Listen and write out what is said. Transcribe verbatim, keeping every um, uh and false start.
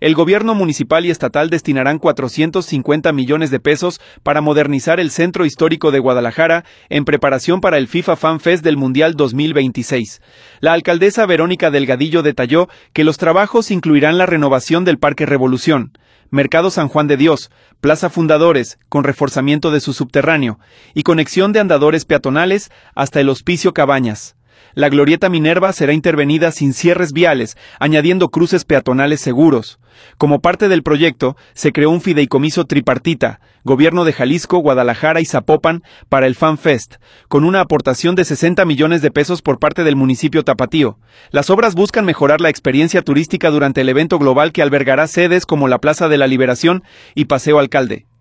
el gobierno municipal y estatal destinarán cuatrocientos cincuenta millones de pesos para modernizar el Centro Histórico de Guadalajara en preparación para el FIFA Fan Fest del Mundial dos mil veintiséis. La alcaldesa Verónica Delgadillo detalló que los trabajos incluirán la renovación del Parque Revolución, Mercado San Juan de Dios, Plaza Fundadores, con reforzamiento de su subterráneo, y conexión de andadores peatonales hasta el Hospicio Cabañas. La Glorieta Minerva será intervenida sin cierres viales, añadiendo cruces peatonales seguros. Como parte del proyecto, se creó un fideicomiso tripartita, Gobierno de Jalisco, Guadalajara y Zapopan, para el Fan Fest, con una aportación de sesenta millones de pesos por parte del municipio tapatío. Las obras buscan mejorar la experiencia turística durante el evento global que albergará sedes como la Plaza de la Liberación y Paseo Alcalde.